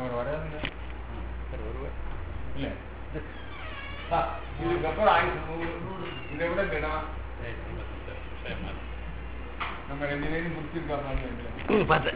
அவர் வராதுங்க சார் வருவார் இல்லை இதுக்கப்புறம் இதை விட தினம் நம்ம 2 பேரும் முடிச்சிருக்காங்க பார்த்தேன்.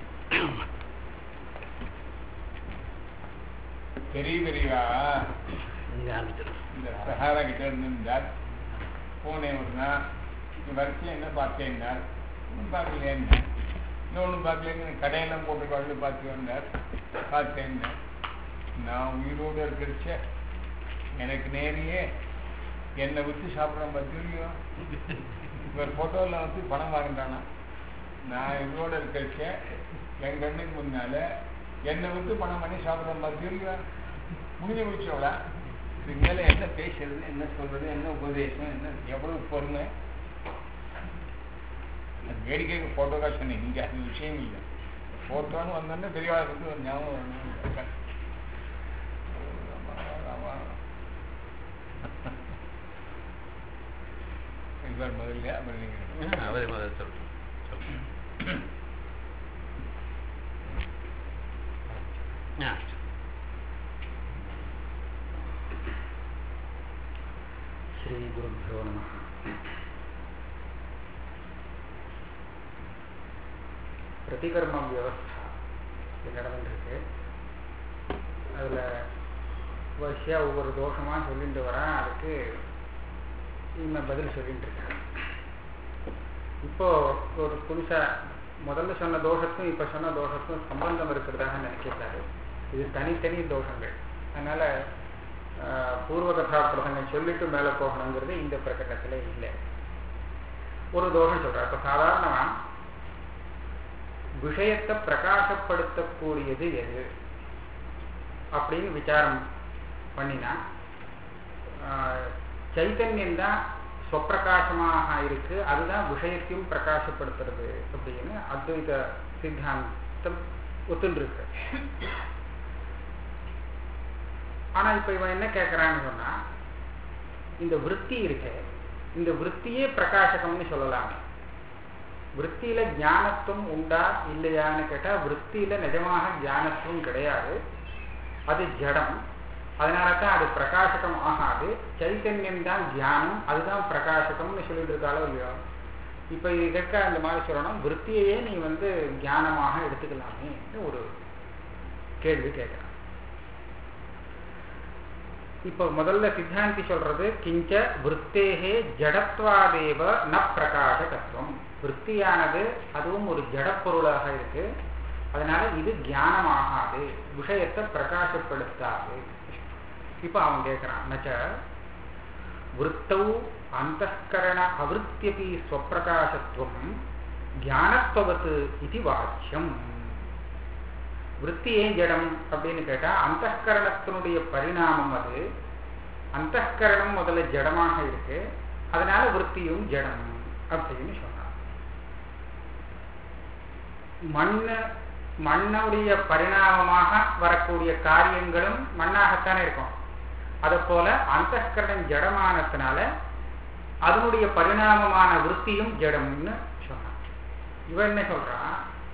பெரியவா இங்கே ஆரம்பிச்சிடும். இந்த சஹாரா கிட்ட இருந்தார். போனேன் ஒரு நாள் வரிசையாக என்ன பார்த்தேன்னார். ஒன்றும் பார்க்கலையான்னு இன்னொன்றும் பார்க்கலன்னு கடையெல்லாம் போட்டு வாழ்ந்து பார்த்து வந்தார். பார்த்தேன்னு நான் உயிரோடு இருக்கிறச்ச எனக்கு நேரையே என்னை விற்று சாப்பிட்றேன் பார்த்துருக்கோம். இவர் ஃபோட்டோவில் வந்து பணம் வாங்கிட்டானா. நான் இவரோட இருக்கிறச்ச என் கண்ணுக்கு முன்னால என்னை விற்று பணம் பண்ணி சாப்பிட்றேன் பார்த்துருக்கோம். முடிஞ்சு முடிச்சோடா இதுக்கு மேலே என்ன பேசுறது, என்ன சொல்றது, என்ன உபதேசம், என்ன எவ்வளவு பொறுமை. வேடிக்கைக்கு ஃபோட்டோக்காக சொன்னேன். இங்கே அந்த விஷயம் இல்லை. ஃபோட்டோன்னு வந்தோடனே பெரியவாளுக்கு ஒரு ஞாபகம் இவர் முதல்ல அப்புறம் நீங்கள் அவரே முதல்ல சொல்கிறேன். ஸ்ரீ குருभ्यो நமः. பிரதிகர்ம வியவஸ்தா நடந்துருக்கு. அதில் வரிசையாக ஒவ்வொரு தோஷமாக சொல்லிட்டு வரேன். அதுக்கு இனிமேல் பதில் சொல்லிட்டு இருக்கேன். இப்போ ஒரு புதுசாக முதல்ல சொன்ன தோஷத்துக்கும் இப்போ சொன்ன தோஷத்துக்கும் சம்பந்தம் இருக்கிறதாக நினைக்கிறாரு. இது தனித்தனி தோஷங்கள். அதனால் பூர்வ கதா பிரசங்கம் சொல்லிட்டு மேலே போகணுங்கிறது இந்த பிரகடனத்தில் இல்லை. ஒரு தோஷம் சொல்கிறார். இப்போ சாதாரணமாக விஷயத்தை பிரகாசப்படுத்தக்கூடியது எது அப்படின்னு விசாரம் பண்ணினா சைத்தன்யம்தான் ஸ்வப்பிரகாசமாக இருக்கு. அதுதான் விஷயத்தையும் பிரகாசப்படுத்துறது அப்படின்னு அத்வைத சித்தாந்தம் ஒத்துருக்கு. ஆனா இப்ப இவன் என்ன கேட்கிறான்னு சொன்னா, இந்த விருத்தி இருக்கு, இந்த விருத்தியே பிரகாசகம்னு சொல்லலாமே. விருத்தியில ஞானத்துவம் உண்டா இல்லையான்னு கேட்டா விருத்தியில நிஜமாக ஞானத்துவம் கிடையாது. அது ஜடம். அதனாலதான் அது பிரகாசகம் ஆகாது. சைத்தன்யம் தான் தியானம், அதுதான் பிரகாசகம்னு சொல்லிட்டு இருக்காளோ இல்லையோ. இப்ப இது கேட்க அந்த மாதிரி சொல்லணும், விருத்தியையே நீ தியானமாக எடுத்துக்கலாமே ஒரு கேள்வி கேட்கிறான். இப்ப முதல்ல சித்தாந்தி சொல்றது கிஞ்ச விருத்தேகே ஜடத்வாதேவ ந பிரகாசகத்துவம். விருத்தியானது அதுவும் ஒரு ஜடப்பொருளாக இருக்கு. அதனால இது தியானமாகாது, விஷயத்தை பிரகாசப்படுத்தாது. இப்ப அவன் கேட்கிறான், நச்ச விருத்தௌ அந்தஸ்கரண அவிருத்தியபி ஸ்வப்பிரகாசத்துவம் ஞானத்வவத் இது வாச்சியம். விருத்தி ஏன் ஜடம் அப்படின்னு கேட்டா அந்தஸ்கரணத்தினுடைய பரிணாமம் அது. அந்தஸ்கரணம் முதல்ல ஜடமாக இருக்கு, அதனால விருத்தியும் ஜடம் அப்படின்னு சொன்னார். மண்ணுடைய பரிணாமமாக வரக்கூடிய காரியங்களும் மண்ணாகத்தானே இருக்கும். அதை போல அந்தஸ்கரணம் ஜடமானத்தினால அதனுடைய பரிணாமமான விருத்தியும் ஜடம்னு சொன்னான். இவன் என்ன சொல்றான்,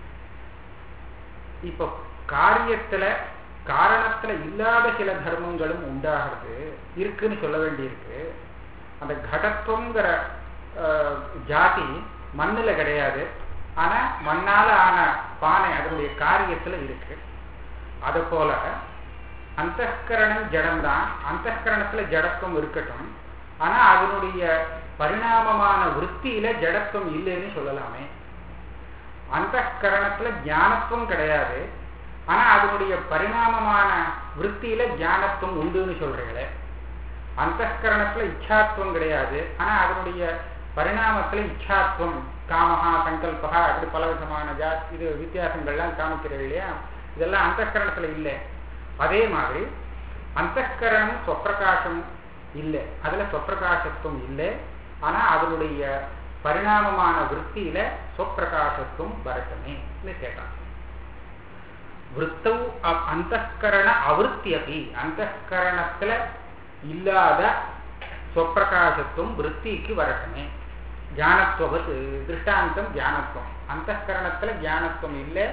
இப்போ காரியத்துல காரணத்துல இல்லாத சில தர்மங்களும் உண்டாகிறது இருக்குன்னு சொல்ல வேண்டியிருக்கு. அந்த கடத்துவங்கிற ஜாதி மண்ணுல கிடையாது. ஆனா மண்ணால ஆன பானை அதனுடைய காரியத்துல இருக்கு. அது போல அந்தஸ்கரணம் ஜடம்தான். அந்தஸ்கரணத்துல ஜடத்துவம் இருக்கட்டும், ஆனா அதனுடைய பரிணாமமான விருத்தியில ஜடத்துவம் இல்லைன்னு சொல்லலாமே. அந்தஸ்கரணத்துல ஞானத்துவம் கிடையாது, ஆனா அதனுடைய பரிணாமமான விருத்தியில ஞானத்துவம் உண்டுன்னு சொல்றீங்களே. அந்தஸ்கரணத்துல இச்சாத்துவம் கிடையாது, ஆனா அதனுடைய பரிணாமத்துல இச்சாத்துவம், காமஹா, சங்கல்பகா, அப்படி பல விதமான இது வித்தியாசங்கள்லாம் காமிக்கிறது இல்லையா. இதெல்லாம் அந்தஸ்கரணத்துல இல்லை. அதே மாதிரி அந்தஸ்கரணம் ஸ்வப்பிரகாசம் இல்லை, அதுல ஸ்வப்பிரகாசத்துவம் இல்லை, ஆனா அதனுடைய பரிணாமமான விருத்தியில ஸ்வப்பிரகாசத்துவம் வரட்டுமே கேட்டான். விருத்தௌ அந்தஸ்கரண அவிருத்தியபி, அந்தஸ்கரணத்துல இல்லாத ஸ்வப்பிரகாசத்துவம் விருத்திக்கு வரட்டுமே. ஞானத்துவத்து திருஷ்டாந்தம் ஞானத்துவம். அந்தஸ்கரணத்துல ஞானத்துவம் இல்லை,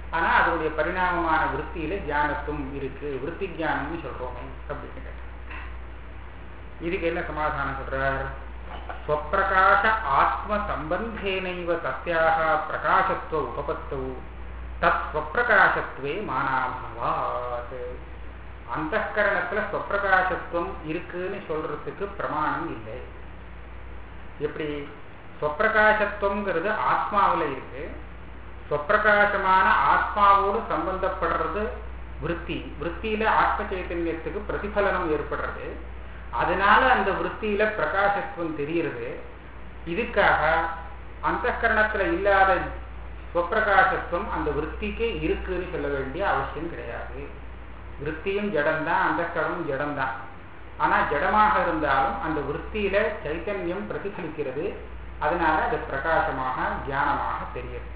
ஆனா அதனுடைய பரிணாமமான விருத்தியில ஞானத்துவம் இருக்கு, விருத்தி ஞானம்னு சொல்றோமே அப்படின்னு கேட்டார். இதுக்கு என்ன சமாதானம் சொல்றார்? ஸ்வப்பிரகாச ஆத்ம சம்பந்தேனைவ தஸ்யாக பிரகாசத்துவ உபபத்தௌ தத் ஸ்வப்பிரகாசத்துவே மானாபாவாத். அந்தఃகரணத்துல ஸ்வப்பிரகாசத்துவம் இருக்குன்னு சொல்றதுக்கு பிரமாணம் இல்லை. எப்படி? ஸ்வப்பிரகாசத்துவங்கிறது ஆத்மாவில் இருக்கு. ஸ்வப்பிரகாசமான ஆத்மாவோடு சம்பந்தப்படுறது விருத்தி. விருத்தியில ஆத்ம சைத்தன்யத்துக்கு பிரதிபலனம் ஏற்படுறது. அதனால அந்த விருத்தியில பிரகாசத்துவம் தெரிகிறது. இதுக்காக அந்தःகரணத்துல இல்லாத ஸ்வப்பிரகாசத்துவம் அந்த விருத்திக்கு இருக்குன்னு சொல்ல வேண்டிய அவசியம் கிடையாது. விருத்தியும் ஜடம்தான், அந்தःகரணமும் ஜடம்தான். ஆனா ஜடமாக இருந்தாலும் அந்த விருத்தியில சைத்தன்யம் பிரதிபலிக்கிறது. அதனால அது பிரகாசமாக ஞானமாக தெரிகிறது.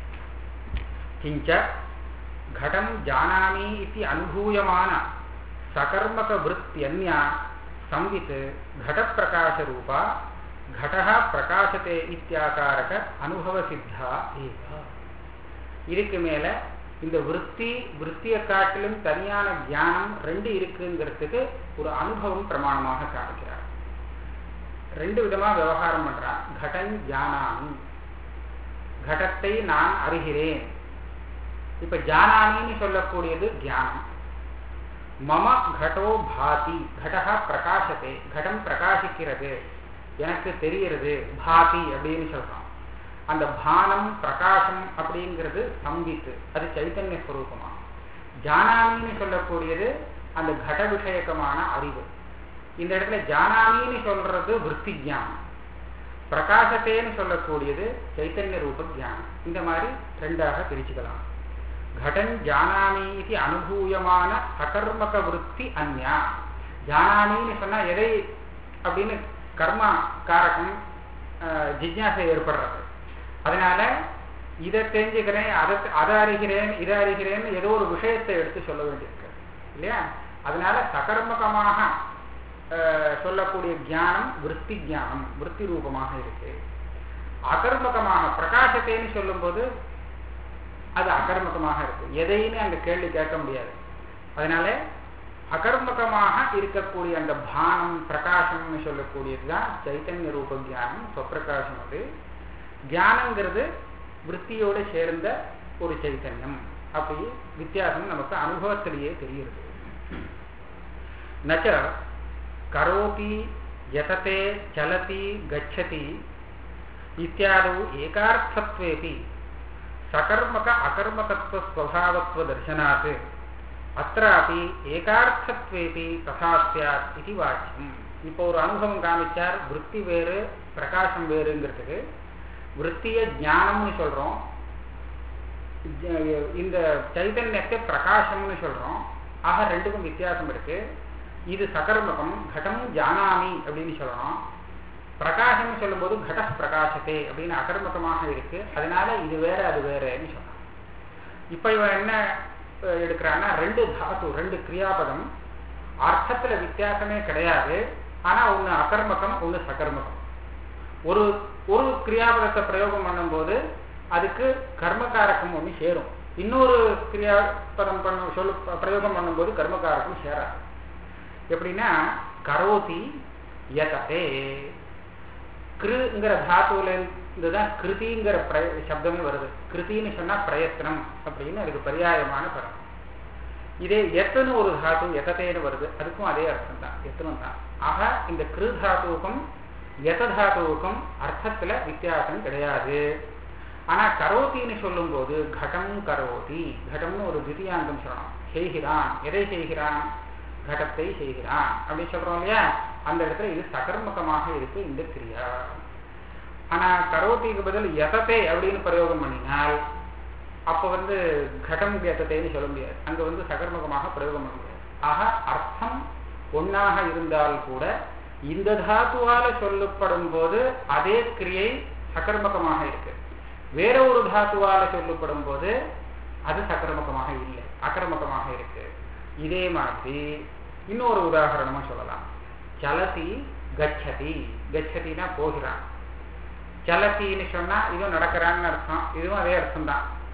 கிஞ்ச கடம் ஜானாமி இதி அனுபூயமான சகர்மக விருத்தியன்யா संवित घट प्रकाश रूपा घटः प्रकाशते इत्याकारक अनुभव सिद्धा एव. இதுக்கு மேல இந்த விருத்தியை காட்டிலும் தனியான ஞானம் ரெண்டு இருக்குங்கிறதுக்கு ஒரு அனுபவம் பிரமாணமாக காமிக்கிறார். ரெண்டு விதமா விவகாரம் பண்றான். கடன் ஜானாமி, கடத்தை நான் அறிகிறேன். இப்ப ஜானாமின்னு சொல்லக்கூடியது ஞானம். மம கடோ பாதி, கடஹா பிரகாசத்தை, கடம் பிரகாசிக்கிறது, எனக்கு தெரிகிறது, பாதி அப்படின்னு சொல்றோம். அந்த பானம் பிரகாசம் அப்படிங்கிறது சம்பித்து, அது சைத்தன்ய ஸ்வரூபமா. ஜானாமின்னு சொல்லக்கூடியது அந்த கட விஷயக்கமான அறிவு. இந்த இடத்துல ஜானாமின்னு சொல்றது விருத்தி ஞானம், பிரகாசத்தேன்னு சொல்லக்கூடியது சைத்தன்ய ரூப ஞானம். இந்த மாதிரி ரெண்டாக பிரிச்சுக்கலாம். घटन जानामि इति अनुभूयमान सकर्मक वृत्ति अन्या. जानामिன்னு சொன்னா எதை அப்படின்னு கர்மா காரகம் ஜிஜ்ஞாசை ஏற்படுறது. அதனால இதை தெரிஞ்சுக்கிறேன், அதை அறிகிறேன், இதை அறிகிறேன்னு ஏதோ ஒரு விஷயத்தை எடுத்து சொல்ல வேண்டியிருக்கு இல்லையா? அதனால சகர்மகமாக சொல்லக்கூடிய ஞானம் விருத்தி ஞானம், விருத்தி ரூபமாக இருக்கு. அகர்மகமாக பிரகாசத்தைன்னு சொல்லும் போது அது அகர்மகமாக இருக்கு. எதையுமே அந்த கேள்வி கேட்க முடியாது. அதனால அகர்மகமாக இருக்கக்கூடிய அந்த பானம் பிரகாசம்னு சொல்லக்கூடியதுதான் சைத்தன்ய ரூப ஞானம், சொப்பிரகாசம். அது ஞானங்கிறது விருத்தியோடு சேர்ந்த ஒரு சைத்தன்யம். அப்படி வித்தியாசம் நமக்கு அனுபவத்திலேயே தெரிகிறது. நச்ச கரோதி யததே சலதி கச்சதி இத்தியாதௌ ஏகார்த்தத்வேபி सकर्मक अकर्मकत्व स्वभावत्व दर्शनात् अत्रापि एकार्थत्वेपि तथा स्यात् इति वाच्यम्. இப்போ ஒரு அனுபவம் காமிச்சார். விருத்தி வேறு பிரகாசம் வேறுங்கிறதுக்கு விருத்திய ஞானம்னு சொல்றோம், இந்த சைதன்யத்தை பிரகாசம்னு சொல்றோம். ஆக ரெண்டுக்கும் வித்தியாசம் இருக்கு. இது சகர்மகம், கடம் ஜானாமி அப்படின்னு சொல்லணும். பிரகாசம் சொல்லும் போது கட பிரகாசத்தை அப்படின்னு அகர்மகமாக இருக்கு. அதனால இது வேற அது வேறன்னு சொன்னான். இப்ப இவன் என்ன எடுக்கிறான்னா, ரெண்டு தாத்து, ரெண்டு கிரியாபதம், அர்த்தத்துல வித்தியாசமே கிடையாது. ஆனா ஒண்ணு அகர்மகம், ஒண்ணு சகர்மகம். ஒரு ஒரு கிரியாபதத்தை பிரயோகம் பண்ணும் போது அதுக்கு கர்மகாரகம் ஒண்ணு சேரும். இன்னொரு கிரியாபதம் பிரயோகம் பண்ணும் போது கர்மகாரகம் சேராது. எப்படின்னா கரோதி யததே, கிருங்கிற தாத்துவில இருந்துதான் கிருதிங்கிற சப்தமே வருது. கிருத்தின்னு சொன்னா பிரயத்னம் அப்படின்னு அதுக்கு பரியாயமான படம். இதே எத்தனை ஒரு தாத்து எத்தேன்னு வருது, அதுக்கும் அதே அர்த்தம் தான், எத்தனும் தான். ஆக இந்த கிரு தாத்துவுக்கும் எத தாத்துவுக்கும் அர்த்தத்துல வித்தியாசம் கிடையாது. ஆனா கரோத்தின்னு சொல்லும் போது கடம் கரோதி, கடம்னு ஒரு தித்தியாந்தம் சொல்லணும். செய்கிறான், எதை செய்கிறான்? கடத்தை செய்கிறான் அப்படின்னு சொல்றோம் இல்லையா? அந்த இடத்துல இது சகர்மகமாக இருக்கு இந்த கிரியா. ஆனா கரோத்திக்கு பதில் யதத்தை அப்படின்னு பிரயோகம் பண்ணினால் அப்ப கடம் யதத்தைன்னு சொல்ல முடியாது. அங்க சகர்மகமாக பிரயோகம் பண்ண முடியாது. ஆக அர்த்தம் ஒன்னாக இருந்தால் கூட இந்த தாத்துவால சொல்லப்படும் போது அதே கிரியை சகர்மகமாக இருக்கு. வேற ஒரு தாத்துவால சொல்லப்படும் போது அது சகர்மகமாக இல்லை, அகர்மகமாக இருக்கு. இதே மாதிரி இன்னொரு உதாரணமா சொல்லலாம். சலதி கச்சதி, கச்சதினா போகிறான். சலத்தின்னு சொன்னா இதுவும் நடக்கிறான்னு அர்த்தம், இதுவும் அதே அர்த்தம் தான்.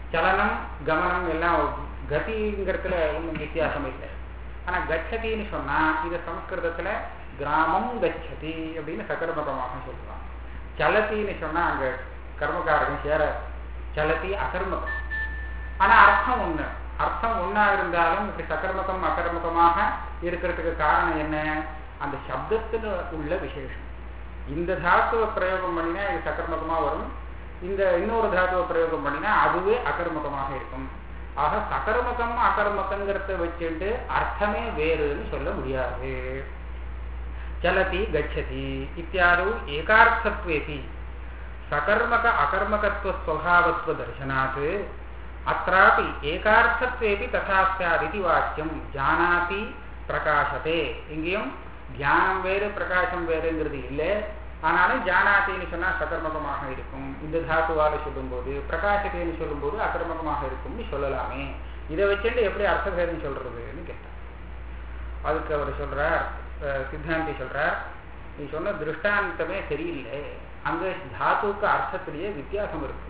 சலனம் கமனம் எல்லாம் கதிங்கிறதுல ஒன்றும் வித்தியாசம் இல்லை. ஆனா கச்சதின்னு சொன்னா இது சமஸ்கிருதத்துல கிராமம் கச்சதி அப்படின்னு சகர்மகமாக சொல்லுவாங்க. சலத்தின்னு சொன்னா அங்க கர்மகாரகம் சேர சலத்தி அகர்மகம். ஆனா அர்த்தம் ஒண்ணு. அர்த்தம் ஒன்னா இருந்தாலும் இப்படி சகர்மகம் அகர்மகமாக இருக்கிறதுக்கு காரணம் என்ன? அந்த சப்தத்துல உள்ள விசேஷம். இந்த தாத்துவ பிரயோகம் பண்ணினா இது சகர்மகமா வரும், இந்த இன்னொரு தாத்துவ பிரயோகம் பண்ணினா அதுவே அகர்மகமாக இருக்கும். ஆக சகர்மகம் அகர்மகங்கிறத வச்சுட்டு அர்த்தமே வேறுன்னு சொல்ல முடியாது. சலதி கச்சதி இத்தியாதோ ஏகார்த்தத்வேபி சகர்மக அகர்மகத்துவ ஸ்வபாவத்துவ தர்சனாத் அत्रापि ஏகார்த்தத்வேபி ததா ஸ்யாத் வாக்கியம் ஜானாதி பிரகாசதே. இங்கேயும் தியானம் வேறு பிரகாசம் வேறுங்கிறது இல்லை. ஆனாலும் ஜானாத்தின்னு சொன்னா சகர்மகமாக இருக்கும், இந்த தாத்துவால சொல்லும்போது, பிரகாசத்தைன்னு சொல்லும்போது அகர்மகமாக இருக்கும்னு சொல்லலாமே. இதை வச்சுட்டு எப்படி அர்த்தபேதம் சொல்றதுன்னு கேட்டார். அதுக்கு அவர் சொல்றார், சித்தாந்தி சொல்றார், நீ சொன்ன திருஷ்டாந்தமே சரியில்லை, அங்க தாத்துக்கு அர்த்தத்திலேயே வித்தியாசம் இருக்கு.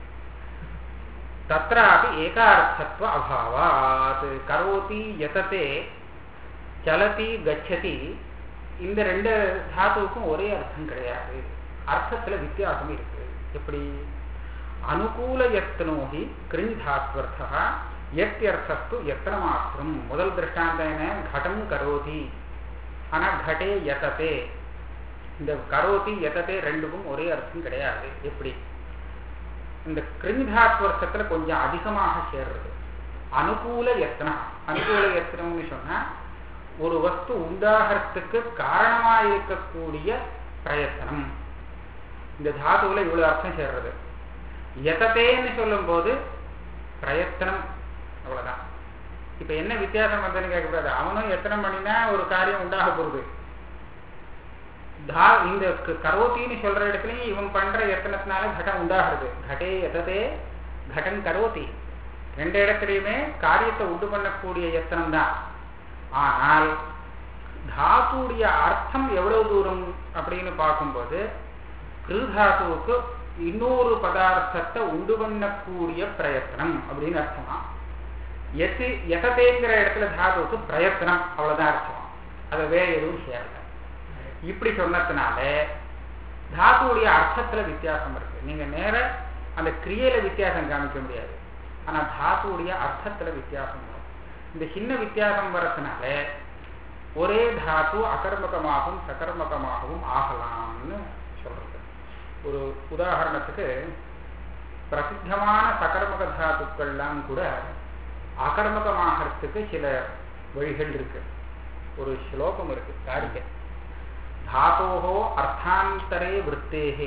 தத்ராபி ஏகார்த்தத்வ அபாவாத் கரோதி யததே சலதி கச்சதி இந்த ரெண்டு தாத்துவுக்கும் ஒரே அர்த்தம் கிடையாது, அர்த்தத்துல வித்தியாசம் இருக்கு. எப்படி? அனுகூல யத்னோஹி கிருஞ் தாத்வர்த்தா யத்யர்த்தஸ்து யத்ன மாத்திரம். முதல் திருஷ்டாந்தம் என்ன? கடம் கரோதி. ஆனா கடே யததே, இந்த கரோதி யததே ரெண்டுக்கும் ஒரே அர்த்தம் கிடையாது. எப்படி? இந்த கிருஞ்சாத்வர்த்தத்துல கொஞ்சம் அதிகமாக சேர்றது. அனுகூல யத்னம். அனுகூல யத்னம்னு சொன்னா ஒரு வஸ்து உண்டாகிறதுக்கு காரணமா இருக்கக்கூடிய பிரயத்தனம். இந்த தாதுல இவ்வளவு அர்த்தம் சேர்றது. யததேன்னு சொல்லும் போது பிரயத்தனம், அவ்வளவுதான். இப்ப என்ன வித்தியாசம் வந்ததுன்னு கேட்கக்கூடாது. அவனும் எத்தனை பண்ணினா ஒரு காரியம் உண்டாக போகுது. இந்த கரோத்தின்னு சொல்ற இடத்துலயும் இவன் பண்ற எத்தனத்தினால கடம் உண்டாகிறது. கடே எததே கடன் கரோத்தி. ரெண்டு இடத்துலயுமே காரியத்தை உண்டு பண்ணக்கூடிய எத்தனம் தான். ஆனால் தாத்துடைய அர்த்தம் எவ்வளவு தூரம் அப்படின்னு பார்க்கும்போது கிருதாத்துவுக்கு இன்னொரு பதார்த்தத்தை உண்டு பண்ணக்கூடிய பிரயத்தனம் அப்படின்னு அர்த்தமா. எததேங்கிற இடத்துல தாத்துவுக்கு பிரயத்தனம், அவ்வளவுதான் அர்த்தம். அதை வேற எதுவும் சேரல. இப்படி சொன்னதுனால தாத்துடைய அர்த்தத்துல வித்தியாசம் இருக்கு. நீங்க நேர அந்த கிரியையில வித்தியாசம் காமிக்க முடியாது, ஆனா தாத்துடைய அர்த்தத்துல வித்தியாசம் வரும். இந்த சின்ன வித்தியாசம் வரதுனால ஒரே தாத்து அகர்மகமாகவும் சகர்மகமாகவும் ஆகலாம்னு சொல்றது. ஒரு உதாரணத்துக்கு பிரசித்தமான சகர்மக தாத்துக்கள்லாம் கூட அகர்மகமாகறதுக்கு சில வழிகள் இருக்கு. ஒரு ஸ்லோகம் இருக்கு, காரிகை. धातोः अर्थान्तरे वृत्तेः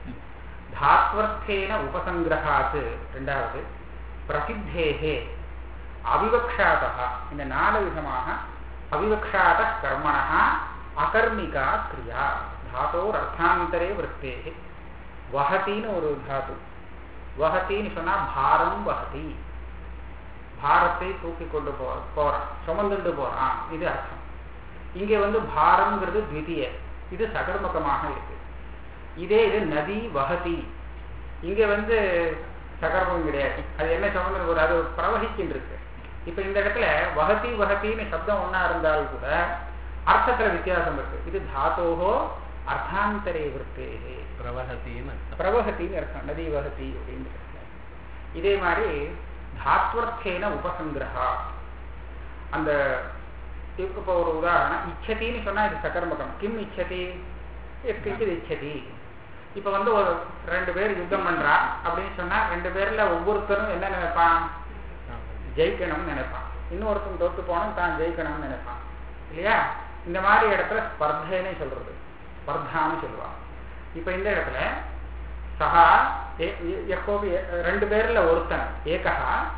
धात्वर्थेन उपसंग्रहात् ரெண்டாவது प्रसिद्धेः अविवक्षातः இந்த நாலு விதமாக अविवक्षात कर्मणः अकर्मिका क्रिया धातोः अर्थान्तरे वृत्तेः वहतीன்னு ஒரு धातु. वहतीன்னு சொன்னா பாரம் வஹதி, பாரத்தை தூக்கி கொண்டு போறான், சுமந்துட்டு போறான், இது அர்த்தம். இங்கே பாரம்ங்கிறது த்விதீய, இது சகர்மகமாக இருக்கு. இதே இது நதி வஹதி, இங்க சகர்மம் கிடையாது, அது என்ன சம்பந்தம் ஒரு அது பிரவகிக்கின்னு இருக்கு. இப்ப இந்த இடத்துல வஹதி வஹத்தின்னு சப்தம் ஒன்னா இருந்தால் கூட அர்த்தத்துல வித்தியாசம் இருக்கு. இது தாத்தோஹோ அர்த்தாந்தரே விருத்தேஹே பிரவஹத்தின்னு அர்த்தம், நதி வஹதி அப்படின்னு. இதே மாதிரி தாத்வர்த்தேன உபசங்கிரஹா. அந்த இப்போ ஒரு உதாரணம், இச்சதின்னு சொன்னா இது சகர்மகம். கிம் இச்சதி? இச்சதி. இப்ப ஒரு ரெண்டு பேர் யுத்தம் பண்றா அப்படின்னு சொன்னா ரெண்டு பேர்ல ஒவ்வொருத்தரும் என்ன நினைப்பான்? ஜெயிக்கணும்னு நினைப்பான். இன்னொருத்தன் தோத்து போனோம் தான் ஜெயிக்கணும்னு நினைப்பான் இல்லையா? இந்த மாதிரி இடத்துல ஸ்பர்தேன்னு சொல்றது, ஸ்பர்தான்னு சொல்லுவாங்க. இப்ப இந்த இடத்துல சகா எப்போது ரெண்டு பேர்ல ஒருத்தன் ஏகா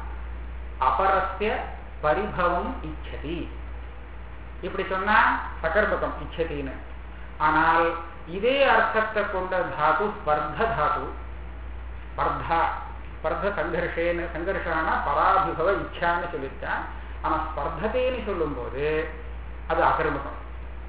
அபரஸ்ய பரிபவம் இச்சதி, இப்படி சொன்னா சகர்மகம் இச்சதின்னு. ஆனால் இதே அர்த்தத்தை கொண்ட தாது ஸ்பர்த தாது. ஸ்பர்தா ஸ்பர்த சங்கர்ஷான பராபிபவ இச்சான்னு சொல்லியிருக்கான். ஆனா ஸ்பர்தத்தைன்னு சொல்லும் போது அது அகர்மகம்.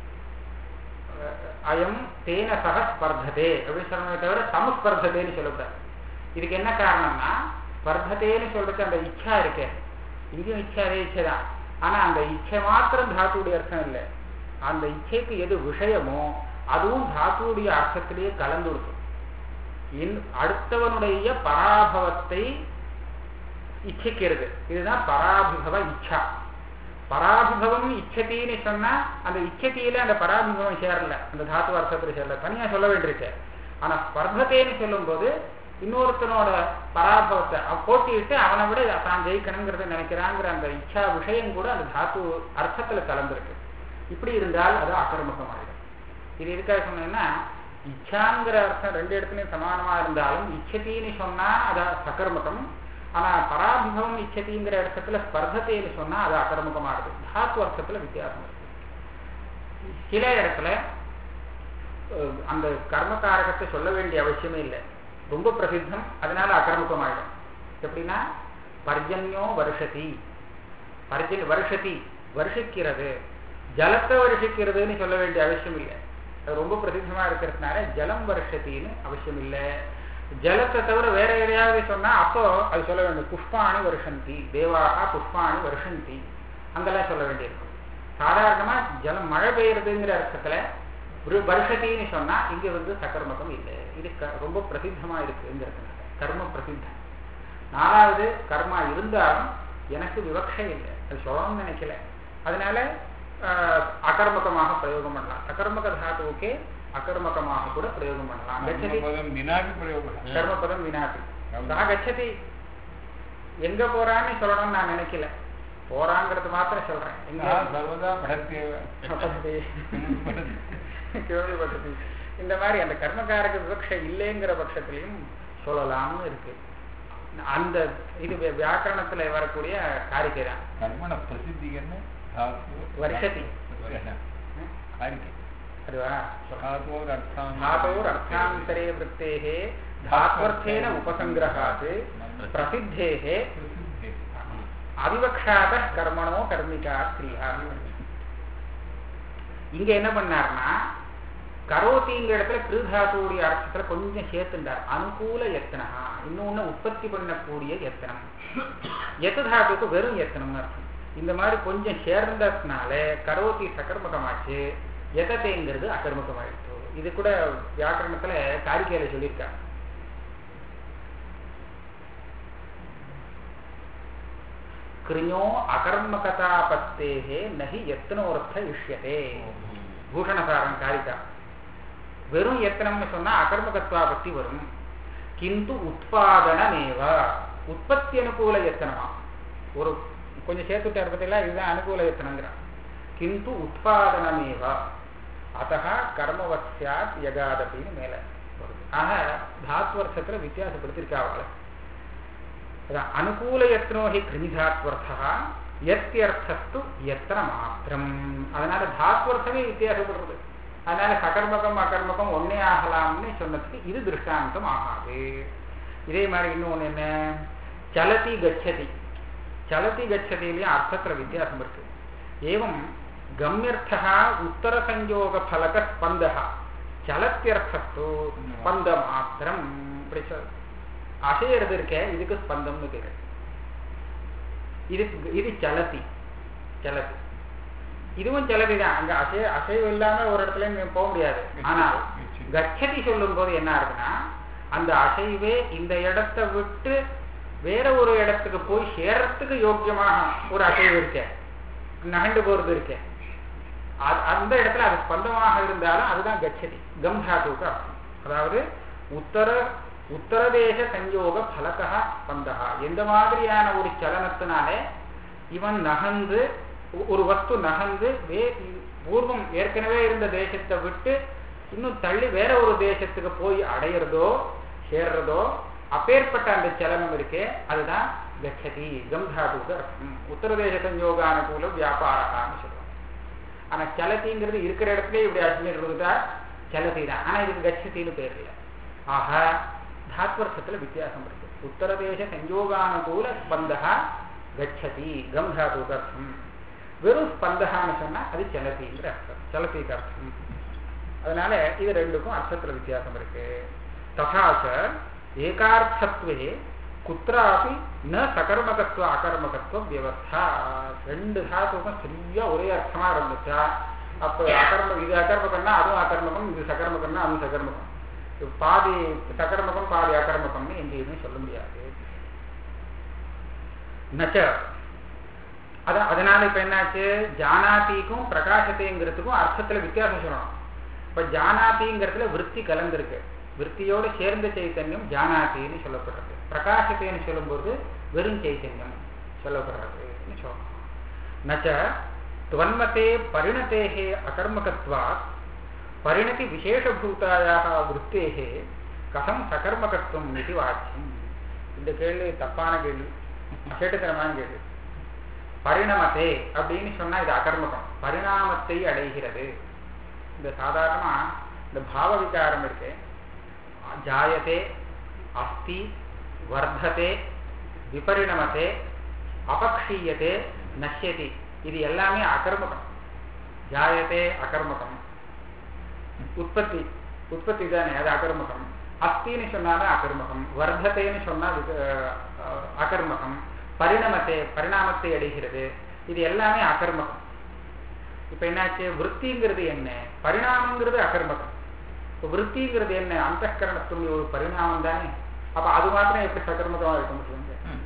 அயம் தேன சக ஸ்பர்ததே அப்படின்னு சொல்லணுமே தவிர சமஸ்பர்தத்தைன்னு சொல்லக்கூடாது. இதுக்கு என்ன காரணம்னா ஸ்பர்தத்தேன்னு சொல்றது அந்த இச்சா இருக்கே, இங்கேயும் இச்சை அதே இச்சை தான். ஆனா அந்த இச்சை மாத்திரம் தாத்துடைய அர்த்தம் இல்லை. அந்த இச்சைக்கு எது விஷயமோ அதுவும் தாத்துடைய அர்த்தத்திலேயே கலந்துடுக்கும். அடுத்தவனுடைய பராபவத்தை இச்சிக்கிறது, இதுதான் பராபிபவ இச்சா. பராபிபவம் இச்சத்தின்னு சொன்னா அந்த இச்சத்தியில அந்த பராபிபவம் சேரல, அந்த தாத்து அர்த்தத்துல சேரல, தனியா சொல்ல வேண்டியிருக்கு. ஆனா ஸ்பர்தத்தேன்னு சொல்லும் போது இன்னொருத்தனோட பராபவத்தை போட்டிட்டு அவனை விட தான் ஜெயிக்கணுங்கிறத நினைக்கிறாங்கிற அந்த இச்சா விஷயம் கூட அந்த தாத்து அர்த்தத்துல கலந்துருக்கு. இப்படி இருந்தால் அது அகர்மகமாயிடும். இது எதுக்காக சொன்னேன்னா, இச்சாங்கிற அர்த்தம் ரெண்டு இடத்துலையும் சமானமா இருந்தாலும் இச்சத்தின்னு சொன்னா அது சகர்மகம், ஆனா பராபிபவம் இச்சதிங்கிற இடத்துல ஸ்பர்தத்தைன்னு சொன்னா அது அகர்மகமாகுது. தாத்து அர்த்தத்துல வித்தியாசம் இருக்கு. சில இடத்துல அந்த கர்மகாரகத்தை சொல்ல வேண்டிய அவசியமே இல்லை, ரொம்ப பிரசித்தம், அதனால அகர்மகமாயிடும். எப்படின்னா பர்ஜன்யோ வருஷதி, வருஷதி வருஷிக்கிறது, ஜலத்தை வருஷிக்கிறதுன்னு சொல்ல வேண்டிய அவசியம் இல்லை, அது ரொம்ப பிரசித்தமா இருக்கிறதுனால ஜலம் வருஷத்தின்னு அவசியம் இல்லை. ஜலத்தை தவிர வேற எதையாவது சொன்னா அப்போ அது சொல்ல வேண்டும். புஷ்பாணி வருஷந்தி, தேவாகா புஷ்பாணி வருஷந்தி, அங்கெல்லாம் சொல்ல வேண்டியிருக்கும். சாதாரணமா ஜலம் மழை பெய்யறதுங்கிற அர்த்தத்துல ஒரு வருஷத்தின்னு சொன்னா இங்க சகர்மகம் இல்லை. இது ரொம்ப பிரசித்தமா இருக்குங்கிறதுனால கர்ம பிரசித்தம். நாலாவது கர்மா இருந்தாலும் எனக்கு விவக்ஷை இல்லை, அது சொல்லணும்னு நினைக்கல, அதனால அகர்மகமாக பிரயோகம் பண்ணலாம். சகர்மக தாத்துவுக்கே அகர்மகமாக கூட பிரயோகம் பண்ணலாம். கர்மபதம் வினாதி கச்சதி எங்க போறான்னு சொல்லணும்னு நான் நினைக்கல, போறாங்கிறது மாத்திரம் சொல்றேன். இந்த மாதிரி அந்த கர்மகாரக விவக்ஷை இல்லைங்கிற பட்சத்திலையும் சொல்லலாம்னு இருக்கு. அந்த இது வியாக்கரணத்துல வரக்கூடிய காரிக்கை தான். கர்மண பிரசித்திகன்னு வருஷதி அர்த்தாந்தரே விருத்தேஹ தாத்வர்த்தேன உபசங்கிரகாத் பிரசித்தேஹ அவிவக்ஷாத கர்மணோ கர்மிகா ஸ்ரீஹா. இங்க என்ன பண்ணார்னா, கரோத்திங்கிற இடத்துல கிருதாத்துடைய அர்த்தத்துல கொஞ்சம் சேர்த்துட்டார். அனுகூல யத்தனா, இன்னொன்னு உற்பத்தி பண்ணக்கூடிய யத்தனம். எத்த தாத்துக்கு வெறும் யத்தனம்னு அர்த்தம். இந்த மாதிரி கொஞ்சம் சேர்ந்ததுனால கரோத்தி சகர்மகமாச்சு, எதத்தைங்கிறது அகர்மகமாயிடுச்சு. இது கூட வியாக்கரணத்துல காரிக்கையில சொல்லியிருக்கா. கிருஞோ அகர்மகதாபத்தேஹே நஹி யத்னோர்த்த இஷ்யதே. பூஷணசாரம் காரிக்கா. வெறும் யத்தனம்னு சொன்னா அகர்மகத்வாபத்தி வரும். கிந்து உத்பாதனமேவ, உற்பத்தி அனுகூல யத்தனமா. ஒரு கொஞ்சம் சேர்த்துட்டு பார்த்தீங்களா, இதுதான் அனுகூல யத்தனங்கிறான். கிந்து உத்பாதனமேவ அத்தகா கர்மவத்யாத் யகாதபின்னு மேல வருது. ஆக தாத்வர்த்தத்துல வித்தியாசப்படுத்திருக்காவாள். அனுகூல யத்னோ ஹி கிருமிதாத்வர்த்தா யத்யர்த்தஸ்து யத்ன மாத்திரம். அதனால தாத்வர்த்தமே வித்தியாசப்படுறது. அதனால சகர்மகம் அகர்மகம் ஒன்னே ஆகலாம்னு சொன்னதுக்கு இது திருஷ்டாந்தம் ஆகாது. இதே மாதிரி இன்னொன்னு என்ன, சலதி கச்சதி. சலதி கச்சதியிலேயும் அர்த்தத்துல வித்தியாசம் இருக்கு. ஏவம் கம்யர்த்தா உத்தர சஞ்சோக பலக ஸ்பந்தா, சலத்தியர்த்தஸ்து ஸ்பந்த மாத்திரம். இப்படி அசையறது இருக்க, இதுக்கு ஸ்பந்தம்னு பேரு. இது சலதி. சலதி இதுவும் சலதி தான். அங்க அசைவு இல்லாம ஒரு இடத்துல நீங்க போக முடியாது. ஆனா கச்சதி சொல்லும் போது என்ன ஆகுதுன்னா, அந்த அசைவே இந்த இடத்தை விட்டு வேற ஒரு இடத்துக்கு போய் சேர்றதுக்கு யோக்கியமாக ஒரு அசைவு இருக்க, நகண்டு போறது இருக்க, அந்த இடத்துல அது ஸ்பந்தமாக இருந்தாலும் அதுதான் கச்சதி. கம்தாத்துக்கு அர்த்தம். அதாவது உத்தரதேச சஞ்சோக பலகா ஸ்பந்தா. எந்த மாதிரியான ஒரு சலனத்தினாலே இவன் நகர்ந்து, ஒரு வஸ்து நகர்ந்து பூர்வம் ஏற்கனவே இருந்த தேசத்தை விட்டு இன்னும் தள்ளி வேற ஒரு தேசத்துக்கு போய் அடையிறதோ சேர்றதோ, அப்பேற்பட்ட அந்த சலனம் இருக்கே, அதுதான் கச்சதி. கம்தாத்துக்கு அர்த்தம். உத்தரதேச சஞ்சோகானுகூல வியாபாரகான்னு சொல்லுவாங்க. ஆனா சலத்திங்கிறது இருக்கிற இடத்துல இப்படி அசிஞ்சிருந்தா சலதி தான். ஆனா இதுக்கு கச்சத்தின்னு பேர் இல்லை. ஆக தாத்வர்த்தத்துல வித்தியாசம் இருக்கு. உத்தரதேச சஞ்சோகானுகூல ஸ்பந்தா கச்சதி கம்தாத்துக்கு அர்த்தம். வெறும் ஸ்பந்தகான்னு சொன்னா அது சலத்திங்கிற அர்த்தம், சலத்திக்கு அர்த்தம். அதனால இது ரெண்டுக்கும் அர்த்தத்துல வித்தியாசம் இருக்கு. ததாச்ச ஏகார்த்தத்வே குத்ராபி ந சகர்மகத்துவ அகர்மகத்துவ வியவஸ்தா. ரெண்டு தாத்துக்கும் சரியா ஒரே அர்த்தமா இருந்துச்சா அப்ப இது அகர்மகம்னா அதுவும் அகர்மகம், இது சகர்மகம்னா அதுவும் சகர்மகம். பாதி சகர்மகம் பாதி அகர்மகம்னு எங்கேயுமே சொல்ல முடியாது. நச்ச அதனால இப்ப என்னாச்சு, ஜானாதிக்கும் பிரகாசத்தைங்கிறதுக்கும் அர்த்தத்துல வித்தியாசம் சொல்லணும். இப்ப ஜானாதிங்கிறதுல விற்பி கலந்துருக்கு, விற்பியோட சேர்ந்த சைத்தன்யம் ஜானாதின்னு சொல்லப்படுறது. பிரகாசத்தைன்னு சொல்லும்போது வெறும் சைத்தன்யம் சொல்லப்படுறதுன்னு சொல்லணும். நச்ச துவன்மதே பரிணதேஹே அகர்மகத்வாத் பரிணதி விசேஷபூதாயாக விற்பேஹே கதம் சகர்மகத்துவம் இது வாக்கியம். இந்த கேள்வி தப்பான கேள்வி, கேட்டுத்தனமான கேள்வி. பரிணமத்தே அப்படின்னு சொன்னா இது அகர்மகம், பரிணாமத்தை அடைகிறது. இந்த சாதாரணமா இந்த பாவ விகாரம் இருக்கு, ஜாயத்தே, அஸ்தி, வர்த்ததே, விபரிணமத்தே, அபக்ஷீயத்தே, நஷ்யதி, இது எல்லாமே அகர்மகம். ஜாயத்தே அகர்மகம், உற்பத்தி தானே அது அகர்மகம். அஸ்தின்னு சொன்னாலும் அகர்மகம், வர்த்தத்தைன்னு சொன்னா அகர்மகம், பரிணமத்தை பரிணாமத்தை அடைகிறது, இது எல்லாமே அகர்மகம். இப்ப என்னாச்சு, விற்த்திங்கிறது என்ன, பரிணாமங்கிறது அகர்மகம். இப்ப விற்த்திங்கிறது என்ன, அந்தःகரணத்துடைய ஒரு பரிணாமம் தானே. அப்ப அது மாத்திரம் எப்படி சகர்மகமா இருக்க முடியும்?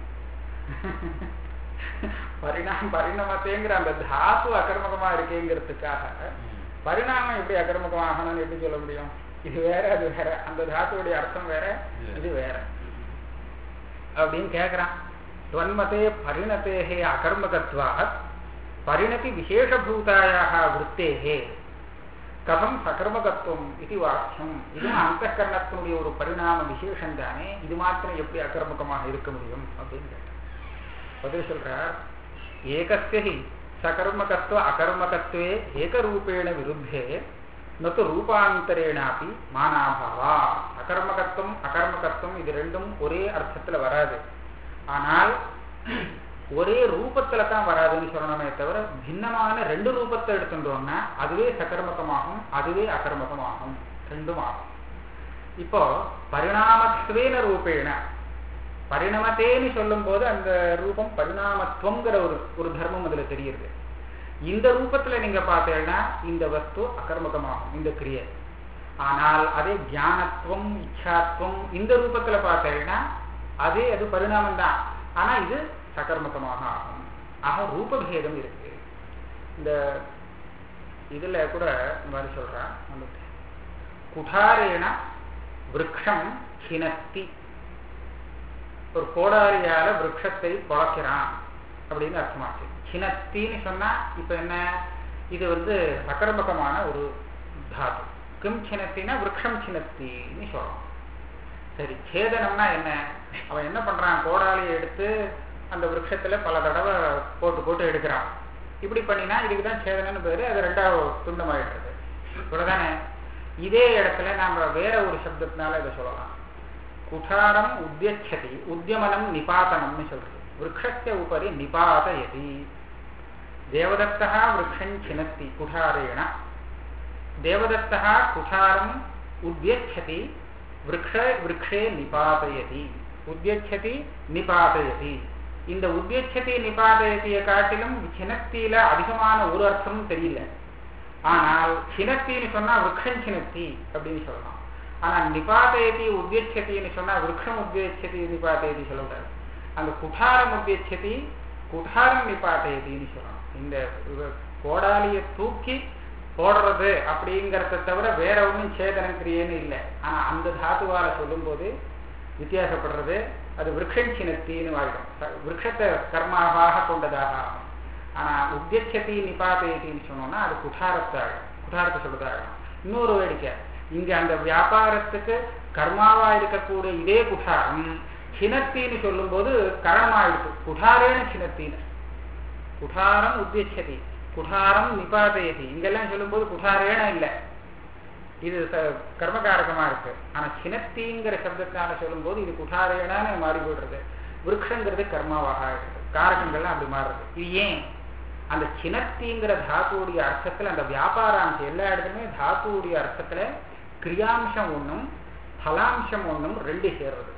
பரிணாமத்தைங்கிற அந்த தாத்து அகர்மகமா இருக்கேங்கிறதுக்காக பரிணாமம் எப்படி அகர்மகம் ஆகணும்னு எப்படி சொல்ல முடியும்? இது வேற அது வேற, அந்த தாத்துடைய அர்த்தம் வேற இது வேற அப்படின்னு கேட்கிறான். துவன்மதே பரிணதேஹே அகர்மகத்வாத் பரிணதி விசேஷபூதாயாக விற்பேஹே கதம் சகர்மகத்துவம் இது வாக்கியம். இதுவும் அந்தःகரணத்தினுடைய ஒரு பரிணாம விசேஷம் தானே, இது மாத்திரம் எப்படி அகர்மகமாக இருக்க முடியும் அப்படின்னு கேட்டார். பதில் சொல்றார், ஏகஸ்ய சகர்மகத்துவ அகர்மகத்துவே ஏகரூபேண விருத்தே நது ரூபாந்தரேனாபி மானாபாவா. அகர்மகத்துவம் அகர்மகத்துவம் இது ரெண்டும் ஒரே அர்த்தத்துல வராது, ஆனால் ஒரே ரூபத்துல தான் வராதுன்னு சொல்லணுமே தவிர பின்னமான ரெண்டு ரூபத்தை எடுத்துட்டோம்னா அதுவே சகர்மகமாகும், அதுவே அகர்மகமாகும், ரெண்டும் ஆகும். இப்போ பரிணாமத்துவேன ரூபேண பரிணமத்தேன்னு சொல்லும் போது அந்த ரூபம் பரிணாமத்துவங்கிற ஒரு தர்மம் அதுல தெரியுது. இந்த ரூபத்துல நீங்க பார்த்தீங்கன்னா இந்த வஸ்து அகர்மகமாகும், இந்த கிரியை. ஆனால் அதே ஞானத்துவம் இச்சாத்துவம் இந்த ரூபத்துல பார்த்தீங்கன்னா அது பரிணாமம் தான், ஆனா இது சகர்மகமாக ஆகும். ஆக ரூபபேதம் இருக்கு. இந்த இதுல கூட இந்த மாதிரி சொல்றான், குடாரேன விருக்ஷம் ஹினஸ்தி, ஒரு கோடாரியால விருட்சத்தை பொழக்கிறான் அப்படின்னு அர்த்தமாச்சு. ஹினஸ்தின்னு சொன்னா இப்ப என்ன, இது சகர்மகமான ஒரு தாது. கிம் சினத்தினா விருக்ஷம் சினத்தின்னு சொல்றோம். சரி, சேதனம்னா என்ன, அவன் என்ன பண்றான், கோடாலியை எடுத்து அந்த விருட்சத்துல பல தடவை போட்டு எடுக்கிறான். இப்படி பண்ணினா இதுக்குதான் சேதனம்னு பேரு, அது ரெண்டாவது துண்டமாயிடுறது. இவ்வளவுதானே. இதே இடத்துல நாம வேற ஒரு சப்தத்தினால இதை சொல்லலாம். குடாரம் உத்யச்சதி, உத்யமனம் நிபாதனம்னு சொல்றது. விருக்ஷஸ்ய உபரி நிபாதயதி. தேவதத்தா விருக்ஷம் சினத்தி குடாரேண, தேவதத்தா குடாரம் உத்யச்சதி விருக்ஷே நிபாதயதி. உத்யச்சதி நிபாதயதி. இந்த உத்யச்சதி நிபாதயதியை காட்டிலும் சினத்தில அதிகமான ஒரு அர்த்தமும் தெரியல. ஆனால் சினத்தின்னு சொன்னா விருக்ஷம் சினத்தி அப்படின்னு சொல்லலாம். ஆனா நிபாதயதி உத்யச்சதின்னு சொன்னா விருக்ஷம் உத்யச்சதி நிபாதயதி சொல்லக்கூடாது. அந்த குடாரம் உத்யச்சதி குடாரம் நிபாதயதின்னு சொல்லணும். இந்த கோடாலியை தூக்கி போடுறது அப்படிங்கிறத தவிர வேற ஒன்றும் சேதன கிரியேன்னு இல்லை. ஆனா அந்த தாத்துவால சொல்லும் போது வித்தியாசப்படுறது, அது விருக்ஷம் சினத்தின்னு வாயிடும், விருட்சத்தை கர்மாவாக கொண்டதாக ஆகும். ஆனா உத்யச்சதி நிபாதயதின்னு சொன்னோம்னா அது குடாரத்தை சொல்றதாகும். இன்னொரு வேடிக்கை, இங்க அந்த வியாபாரத்துக்கு கர்மாவா இருக்கக்கூடிய இதே குடாரம் சினத்தின்னு சொல்லும் போது கரணமாயிடுச்சு. குடாரேன சினத்தின்னு, குடாரம் உத்யச்சதி குடாரம் நிபாதயதி, இங்கெல்லாம் சொல்லும் போது குடாரேன இல்லை, இது கர்மகாரகமா இருக்கு. ஆனா சினத்திங்கிற சப்தத்தினால சொல்லும் போது இது குடாரேனான்னு மாறி போடுறது. விருட்சங்கிறது கர்மாவாக ஆயிடுது, காரகங்கள்லாம் அப்படி மாறுறது. இது ஏன், அந்த சினத்திங்கிற தாத்துடைய அர்த்தத்துல அந்த வியாபாராம்சம் எல்லா இடத்துலையுமே தாத்துடைய அர்த்தத்துல கிரியாம்சம் ஒன்றும் பலாம்சம் ஒன்றும் ரெண்டு சேர்றது.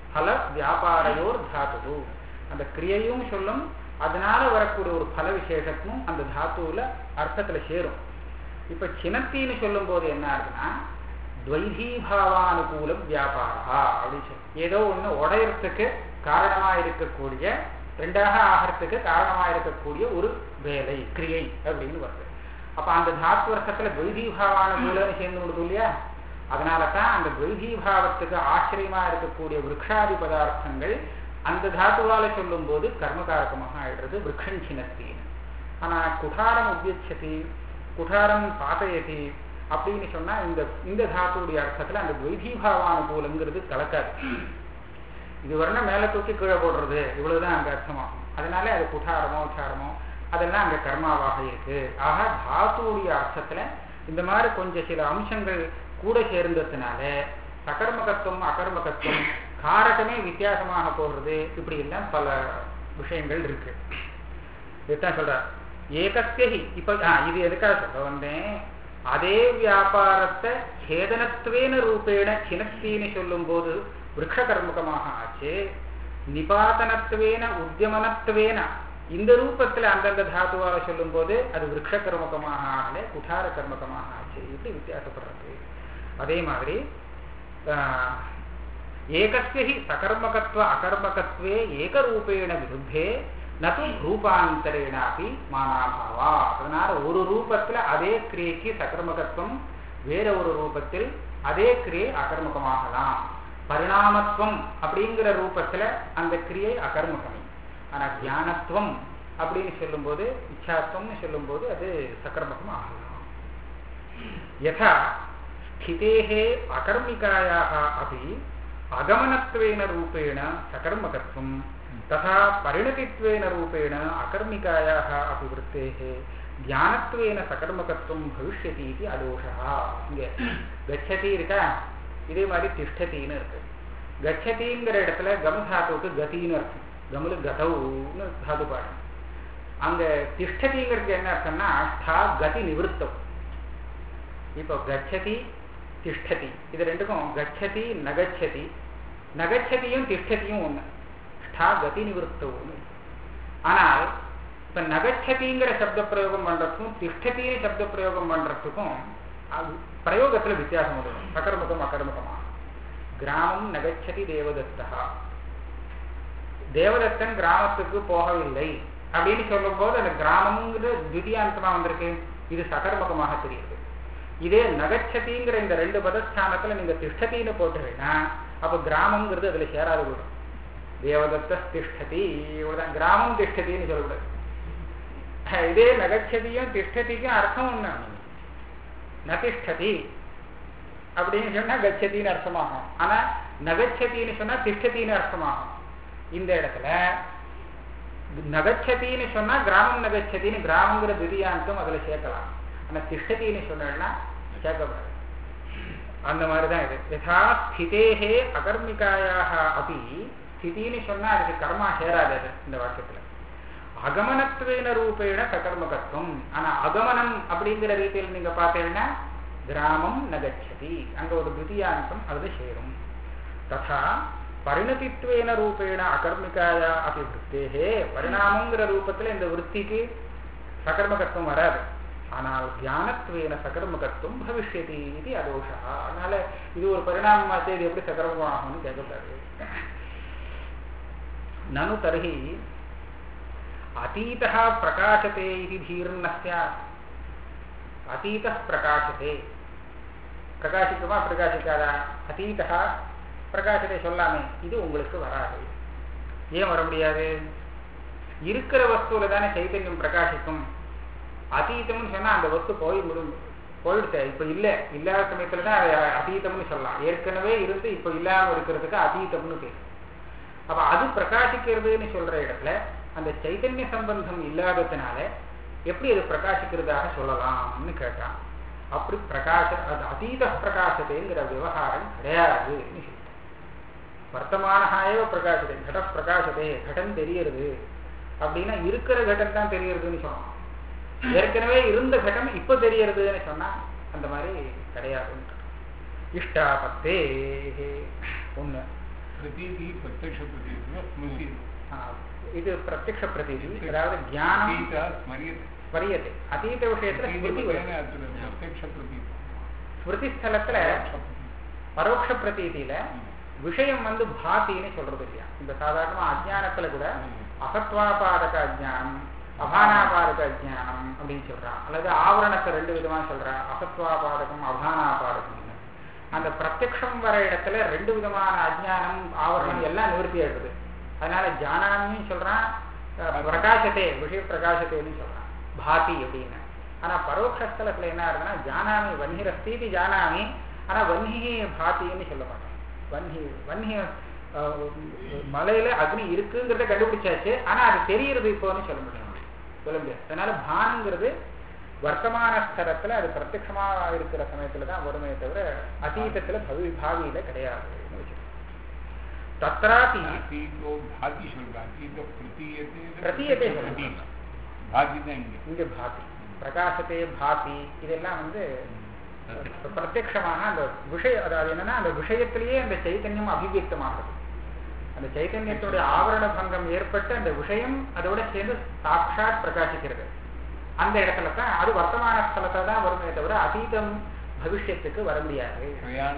பல வியாபாரையோர் தாத்து. அந்த கிரியையும் சொல்லும், அதனால வரக்கூடிய ஒரு பல விசேஷத்தும் அந்த தாத்துவில் அர்த்தத்தில் சேரும். இப்போ சினத்தின்னு சொல்லும் போது என்ன ஆகுதுன்னா, துவைதீபாவானுகூலம் வியாபாரா அப்படின்னு சொல்லி ஏதோ ஒன்று உடையறதுக்கு காரணமாக இருக்கக்கூடிய, ரெண்டாக ஆகிறதுக்கு காரணமாக இருக்கக்கூடிய ஒரு வேலை கிரியை அப்படின்னு வருது. அப்போ அந்த தாத்து அர்த்தத்தில் துவைதீபாவானுகூலம்னு சேர்ந்து கொடுக்கும் இல்லையா? அதனால தான் அந்த துவைதீபாவத்துக்கு ஆச்சரியமாக இருக்கக்கூடிய விருக்ஷாதி பதார்த்தங்கள் அந்த தாத்துவால சொல்லும் போது கர்மகாரகமாக ஆயிடுறது விருக்ஷன் சினத்தின்னு. ஆனால் குடாரம் உபயச்சதி, குடாரம் பாத்தயதி அப்படின்னு சொன்னா இந்த தாத்துடைய அர்த்தத்துல அந்த துவைதீபாவானுகூலங்கிறது கலக்காது. இது வரனா மேல தூக்கி கீழே போடுறது, இவ்வளவுதான் அங்க அர்த்தமாகும். அதனால அது குடாரமோ உச்சாரமோ அதெல்லாம் அங்க கர்மாவாக இருக்கு. ஆக தாத்துடைய அர்த்தத்துல இந்த மாதிரி கொஞ்சம் சில அம்சங்கள் கூட சேர்ந்ததுனால சகர்மகத்துவம் அகர்மகத்துவம் காரகமே வித்தியாசமாக போடுறது, இப்படி எல்லாம் பல விஷயங்கள் இருக்கு. இதுதான் சொல்ற ஏகஸ்யஹி. இப்ப இது எதுக்காக சொல்ல வந்தேன், அதே வியாபாரத்தை சேதனத்துவேன ரூபேண சினத்தின்னு சொல்லும் போது விருக்ஷகர்மகமாக ஆச்சு. நிபாதனத்துவேன உத்தியமனத்துவேன இந்த ரூபத்துல அந்தந்த தாத்துவால சொல்லும் போது அது விருக்ஷகர்மகமாக ஆகல, குடார கர்மகமாக ஆச்சு. இப்படி வித்தியாசப்படுறது. அதே மாதிரி ஏகஸ்யஹி சகர்மகத்வ அகர்மகத்வே ஏகரூபேண விருத்தே நது ரூபாந்தரேனாபி மானாபாவா. அதனால ஒரு ரூபத்துல அதே கிரியைக்கு சகர்மகத்துவம், வேற ஒரு ரூபத்தில் அதே கிரியை அகர்மகமாகலாம். பரிணாமத்துவம் அப்படிங்கிற ரூபத்துல அந்த கிரியை அகர்மகமே. ஆனா தியானத்துவம் அப்படின்னு சொல்லும் போது, இச்சாத்துவம்னு சொல்லும் போது அது சகர்மகம் ஆகலாம். யதா ஸ்திதேஹே அகர்மிகாயாः अपि அகமனத்வேன ரூபேண சகர்மகத்வம் ததா பரிணதித்வேன ரூபேண அகர்மிகாயாः अपि वृत्तेः தியானத்வேன சகர்மகத்வம் பவிஷ்யதி இது அதோஷா. இங்க கச்சதி இருக்கா, இதே மாதிரி திஷ்டத்தின்னு இருக்கு. கச்சதிங்கிற இடத்துல கமதாத்துவுக்கு கதின்னு அர்த்தம். கமலு கதவுன்னு தாது பாடம். அங்க திஷ்டதிங்கிறது என்ன அர்த்தம்னா ஸ்தா கதி நிவர்த்தம். இப்போ கச்சதி திஷ்டதி, இது ரெண்டுக்கும் கச்சதி நகச்சதி, நகச்சதியும் திஷ்டதியும் ஒண்ணு, ஸ்தா கதி நிவர்த்தம். ஆனால் இப்ப நகச்சதிங்கிற சப்த பிரயோகம் பண்றதுக்கும் திஷ்டத்தின்னு சப்த பிரயோகம் பண்றதுக்கும் பிரயோகத்துல வித்தியாசம் வரும். சகர்மகம் அகர்மகமா. கிராமம் நகச்சதி தேவதத்தா, தேவதத்தன் கிராமத்துக்கு போகவில்லை அப்படின்னு சொல்லும் போது அந்த கிராமம்ங்கிற திவ்யாந்தமா வந்திருக்கு, இது சகர்மகமாக தெரியுது. இதே நகச்சதிங்கிற இந்த ரெண்டு பதஸ்தானத்துல நீங்க திஷ்டத்தின்னு போட்டுருன்னா அப்ப கிராமம்ங்கிறது அதுல சேராது போடும். தேவதத்த திஷ்டதி, இவ்வளவுதான். கிராமம் திஷ்டத்தின்னு சொல்லக்கூடாது. இதே நகச்சதியும் திஷ்டதிக்கும் அர்த்தம் ஒண்ணு. நதிஷ்டதி அப்படின்னு சொன்னா கச்சதின்னு அர்த்தமாகும். ஆனா நகச்சதின்னு சொன்னா திஷ்டத்தின்னு அர்த்தமாகும். இந்த இடத்துல நகச்சதின்னு சொன்னா கிராமம் நகச்சதின்னு கிராமங்கிற திவ்யாந்தம் அதுல சேர்க்கலாம். ஆனா திஷ்டத்தின்னு சொன்னா சேர்க்கப்படாது. அந்த மாதிரிதான் இது. யதா ஸ்திதேஹே அகர்மிகாயாக அப்படி ஸ்திதின்னு சொன்னா அதுக்கு கர்மா சேராது. அது இந்த வாக்கியத்துல அகமனத்வேன ரூபேண சகர்மகத்துவம். ஆனா அகமனம் அப்படிங்கிற ரீதியில் நீங்க பார்த்தீங்கன்னா கிராமம் நகச்சதி, அங்க ஒரு திவ்யாந்தம் அதுல சேரும். ததா பரிணதித்வேன ரூபேண அகர்மிகாயா அப்படி விருத்தேஹே, பரிணாமங்கிற ரூபத்துல இந்த விற்த்திக்கு சகர்மகத்துவம் வராது. ஆனால் தியானத்வேன சகர்மகத்துவம் பவிஷ்யதி இது அதோஷா. அதனால இது ஒரு பரிணாமமாச்சு, இது எப்படி சகர்மம் ஆகும்னு கேட்கக்கூடாது. நனு தர்ஹி அதீதः பிரகாசதே இது தீர்ண ஸ்யாத். அதீதः பிரகாசதே, பிரகாசிக்குமா பிரகாசிக்காதா? அதீதः பிரகாசத்தை சொல்லாமே, இது உங்களுக்கு வராது. ஏன் வர முடியாது? இருக்கிற வஸ்துல தானே சைத்தன்யம் பிரகாசிக்கும். அதீதம்னு சொன்னா அந்த வஸ்து போயிடுச்சு, இப்ப இல்லை, இல்லாத சமயத்துலதான் அதை அதீதம்னு சொல்லலாம். ஏற்கனவே இருந்து இப்ப இல்லாம இருக்கிறதுக்கு அதீதம்னு பேர். அப்ப அது பிரகாசிக்கிறதுன்னு சொல்ற இடத்துல அந்த சைத்தன்ய சம்பந்தம் இல்லாததுனால எப்படி அது பிரகாசிக்கிறதாக சொல்லலாம்னு கேட்டான். அப்படி பிரகாச அது அதீத பிரகாசத்தைங்கிற விவகாரம் கிடையாதுன்னு சொல்லிட்டேன். வர்த்தமானஹாயவ பிரகாசத்தை, கட பிரகாசத்தை, கடன் தெரியறது அப்படின்னா இருக்கிற கடன் தான் தெரியறதுன்னு சொன்னோம். ஏற்கனவே இருந்த கடன் இப்ப தெரியறதுன்னு சொன்னா அந்த மாதிரி கிடையாதுன்னு. இஷ்டாபத்தே ஒண்ணு. பிரதீதி பிரத்யக்ஷ பிரதீதி ஸ்மிருதி. இது பிரத்யக்ஷ பிரதீதி, அதாவது ஞானம் ஸ்மரியத்தை. அதீத விஷயத்துல ஸ்மிருதி வரும். பிரத்யக்ஷ பிரதீதி ஸ்மிருதி ஸ்தலத்துல பரோட்ச பிரதீதியில விஷயம் பாத்தின்னு சொல்றது இல்லையா. இந்த சாதாரணமா அஜ்ஞானத்துல கூட அசத்வாபாதக அஜ்ஞானம், அபானாபாதக அஜ்ஞானம் அப்படின்னு சொல்றான். அல்லது ஆவரணத்தை ரெண்டு விதமா சொல்றான், அசத்வாபாதகம் அபானாபாதகம். அந்த பிரத்யக்ஷம் வர இடத்துல ரெண்டு விதமான அஜ்ஞானம் ஆவரணம் எல்லாம் நிவர்த்தி ஆயிடுது. அதனால ஜானாமின்னு சொல்றான், பிரகாசத்தே விஷய பிரகாசத்தேன்னு சொல்றான் பாதி அப்படின்னு. ஆனா பரோட்சஸ்தலத்துல என்ன ஆகுதுன்னா ஜானாமி வன்னிரஸ்தீதி ஜானாமி, ஆனா வன்னி பாத்தின்னு சொல்ல மாட்டான். வன்னி மலையில அக்னி இருக்குங்கிறத கண்டுபிடிச்சாச்சு, ஆனா அது தெரியறது இப்போன்னு சொல்ல முடியாது. அதனால பானுங்கிறது வர்த்தமான ஸ்தலத்துல அது பிரத்யட்சமா இருக்கிற சமயத்துலதான் வருமே தவிர அதீதத்துல பாவியில கிடையாது. தத்ராபி இங்க பாதி பிரகாசத்தே பாதி இதெல்லாம் பிரத்யட்சமாக அந்த விஷயம், அதாவது என்னன்னா அந்த விஷயத்திலேயே அந்த சைத்தன்யம் அபிவியக்தமாகிறது. அந்த சைத்தன்யத்துடைய ஆவரண பங்கம் ஏற்பட்டு அந்த விஷயம் அதோட சேர்ந்து சாட்சாத் பிரகாசிக்கிறது. அந்த இடத்துல தான் அது வர்த்தமான ஸ்தலத்தை தான் வருமே தவிர அதீதம் பவிஷ்யத்துக்கு வர முடியாது.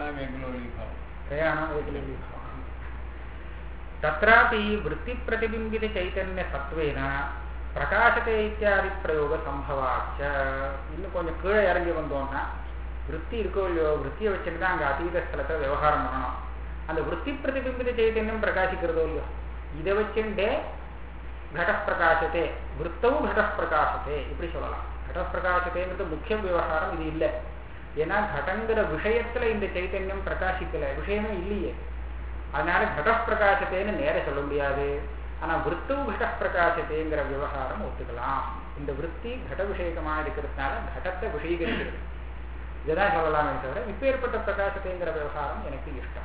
தத்ராபி விருத்தி பிரதிபிம்பித சைத்தன்ய சத்வேன பிரகாசத்தை இத்தியாதி பிரயோக சம்பவாச்ச. இன்னும் கொஞ்சம் கீழே இறங்கி வந்தோம்னா விருத்தி இருக்கோ இல்லையோ, விருத்தியை வச்சுட்டு தான் அங்கே அதீத ஸ்தலத்தில் விவகாரம் பண்ணணும். அந்த விருத்தி பிரதிபிம்பித சைத்தன்யம் பிரகாசிக்கிறதோ இல்லையோ, இதை வச்சுட்டே கடப்பிரகாசத்தே விருத்தவும் கடப்பிரகாசத்தே இப்படி சொல்லலாம். கடப்பிரகாசத்தேங்கிறது முக்கிய விவகாரம் இது இல்லை. ஏன்னா கடங்கிற விஷயத்துல இந்த சைத்தன்யம் பிரகாசிக்கல, விஷயமே இல்லையே. அதனால கடப்பிரகாசத்தேன்னு நேர சொல்ல முடியாது. ஆனா விருத்தவும் கடப்பிரகாசத்தேங்கிற விவகாரம் ஒத்துக்கலாம். இந்த விருத்தி கட விஷயமா இருக்கிறதுனால கடத்தை விஷயீகரிக்கிறது, இதைதான் சொல்லலாமே தவிர இப்ப ஏற்பட்ட பிரகாசத்தைங்கிற விவகாரம் எனக்கு இஷ்டம்.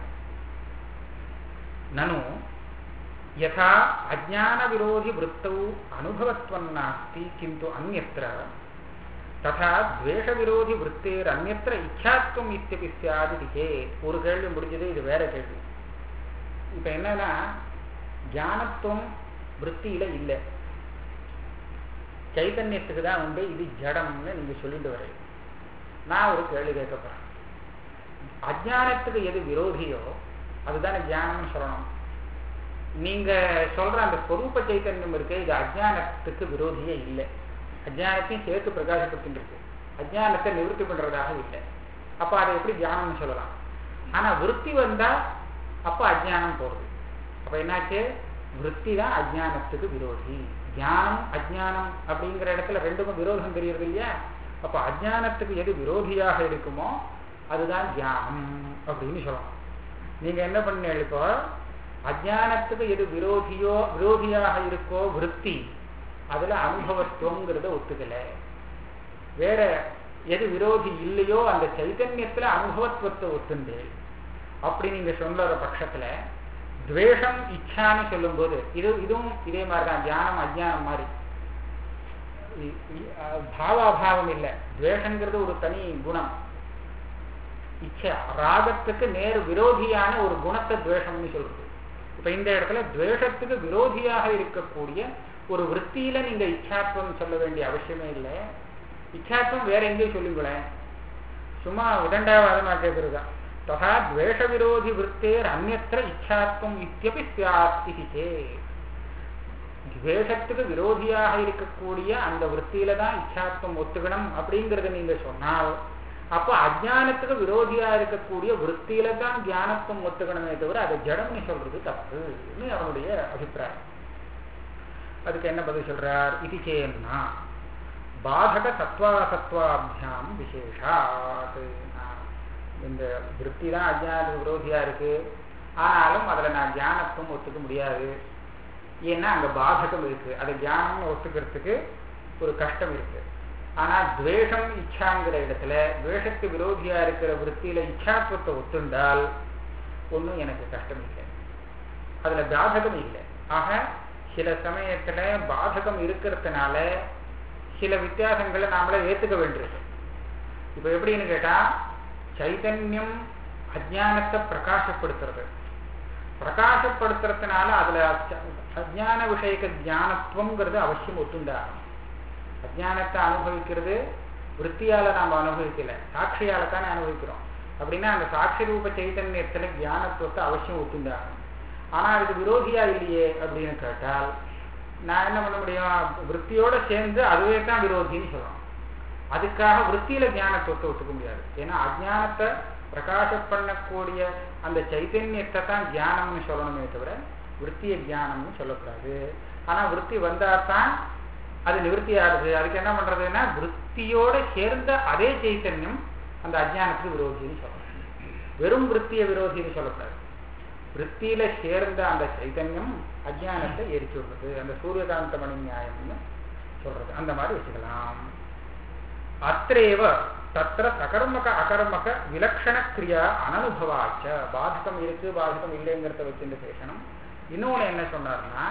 நனு யதா அஜ்ஞான விரோதி விருத்தௌ அனுபவத்வம் நாஸ்தி கிந்து அந்யத்ர ததா துவேஷ விரோதி விருத்தேர் அந்யத்ர இச்சாத்வம் இத்யபி ஸ்யாதி சேத். ஒரு கேள்வி முடிஞ்சது, இது வேற கேள்வி. இப்ப என்னன்னா ஞானத்துவம் விருத்தியில இல்லை, சைத்தன்யத்துக்கு தான் உண்டு, இது ஜடம்னு நீங்க சொல்லிட்டு வர. நான் ஒரு கேள்வி கேட்க போறேன். அஜ்ஞானத்துக்கு எது விரோதியோ அதுதானே ஞானம்னு சொல்லணும். நீங்க சொல்ற அந்த ஸ்வரூப சைத்தன்யம் இருக்கு, இது அஜ்ஞானத்துக்கு விரோதியே இல்லை. அஜ்ஞானத்தையும் சேர்த்து பிரகாசப்படுத்திட்டு இருக்கு, அஜ்ஞானத்தை நிவர்த்தி பண்றதாக இல்லை. அப்ப அதை எப்படி ஞானம்னு சொல்லலாம்? ஆனா விருத்தி வந்தா அப்ப அஜ்ஞானம் போறது. அப்ப என்னாச்சு, விருத்தி தான் அஜ்ஞானத்துக்கு விரோதி. ஞானம் அஜ்ஞானம் அப்படிங்கிற இடத்துல ரெண்டுக்கும் விரோதம் தெரியறது இல்லையா. அப்ப அஜ்ஞானத்துக்கு எது விரோதியாக இருக்குமோ அதுதான் ஞானம் அப்படின்னு சொல்லலாம். நீங்க என்ன பண்ண, இப்போ அஜ்ஞானத்துக்கு எது விரோதியாக இருக்கோ விருத்தி, அதுல அனுபவத்துவங்கிறத ஒத்துக்கல. வேற எது விரோதி இல்லையோ அந்த சைத்தன்யத்துல அனுபவத்துவத்தை ஒத்துண்டு. அப்படி நீங்க சொல்ற பட்சத்துல துவேஷம் இச்சான்னு சொல்லும் போது இதுவும் இதே மாதிரிதான், தியானம் அஜ்ஞானம் மாதிரி பாவாபாவம் இல்லை. துவேஷங்கிறது ஒரு தனி குணம். இச்சா ராகத்துக்கு நேர் விரோதியான ஒரு குணத்தை துவேஷம்னு சொல்றது. இப்ப இந்த இடத்துல துவேஷத்துக்கு விரோதியாக இருக்கக்கூடிய ஒரு விற்த்தியில நீங்க இச்சாத்வம் சொல்ல வேண்டிய அவசியமே இல்லை. இச்சாத்வம் வேற எங்கேயும் சொல்லுங்களேன், சும்மா உதண்டாவாதமா கேட்கறதுதான். ததா துவேஷ விரோதி விற்த்தேர் அந்யத்ர இச்சாத்வம் இத்யபி ஸ்யாத் இதி சேத். துவேஷத்துக்கு விரோதியாக இருக்கக்கூடிய அந்த விற்த்தியில தான் இச்சாத்வம் ஒத்துக்கணும் அப்படிங்கறத நீங்க சொன்னால், அப்ப அஜ்ஞானத்துக்கு விரோதியா இருக்கக்கூடிய விற்த்தியில தான் ஞானத்துவம் ஒத்துக்கணுமே தவிர அதை ஜடம்னு சொல்றது தப்புன்னு அவனுடைய அபிப்பிராயம். அதுக்கு என்ன பதில் சொல்றார்? இது சேன்னா பாதக சத்வாசத்வாபியாம் விசேஷாத். இந்த விற்பி தான் அஜ்ஞானத்துக்கு விரோதியா இருக்கு, ஆனாலும் அதுல நான் ஞானத்துவம் ஒத்துக்க முடியாது. ஏன்னா அங்க பாதகம் இருக்கு, அதை ஞானம்னு ஒத்துக்கிறதுக்கு ஒரு கஷ்டம் இருக்கு. ஆனா துவேஷம் இச்சாங்கிற இடத்துல துவேஷத்துக்கு விரோதியா இருக்கிற விற்த்தியில இச்சாத்துவத்தை ஒத்துண்டால் ஒன்றும் எனக்கு கஷ்டம் இல்லை, அதுல பாதகம் இல்லை. ஆக சில சமயத்துல பாதகம் இருக்கிறதுனால சில வித்தியாசங்களை நாமளே ஏத்துக்க வேண்டியிருக்கு. இப்ப எப்படின்னு கேட்டா, சைதன்யம் அஜ்ஞானத்தை பிரகாசப்படுத்துறது, பிரகாசப்படுத்துறதுனால அதுல அஜ்ஞான விஷயக்க ஞானத்துவங்கிறது அவசியம் ஒத்துண்டாகும். அஜ்ஞானத்தை அனுபவிக்கிறது விற்த்தியால நாம் அனுபவிக்கல, சாட்சியால தானே அனுபவிக்கிறோம். அப்படின்னா அந்த சாட்சி ரூப சைத்தன்யத்துல ஞானத்துவத்தை அவசியம் ஒத்துண்டாகும். ஆனா அதுக்கு விரோதியா இல்லையே அப்படின்னு கேட்டால் நான் என்ன பண்ண முடியும்? விற்த்தியோட சேர்ந்து அதுவே தான் விரோதின்னு சொல்லணும். அதுக்காக விற்த்தியில ஞானத்துவத்தை ஒத்துக்க முடியாது. ஏன்னா அஜ்ஞானத்தை பிரகாசம் பண்ணக்கூடிய அந்த சைத்தன்யத்தை தான் தியானம்னு சொல்லணுமே தவிர விற்த்திய தியானம்னு சொல்லக்கூடாது. ஆனா விற்பி வந்தால்தான் அது நிவர்த்தி ஆகுது. அதுக்கு என்ன பண்றதுன்னா விற்த்தியோட சேர்ந்த அதே சைத்தன்யம் அந்த அஜ்ஞானத்துக்கு விரோதின்னு சொல்லணும். வெறும் விற்த்திய விரோதின்னு சொல்லக்கூடாது. விற்த்தியில சேர்ந்த அந்த சைத்தன்யம் அஜ்ஞானத்தை எரிச்சு விடுறது. அந்த சூரியகாந்த மணி நியாயம்னு சொல்றது. அந்த மாதிரி வச்சுக்கலாம். அத்ரேவ தத்திர சகர்மக அகர்மக விலக்ஷண கிரியா அனனுபவாச்ச. பாதகம் இருக்கு பாதகம் இல்லைங்கிறத வச்சுட்டு பேசணும். இன்னொன்னு என்ன சொன்னார்னா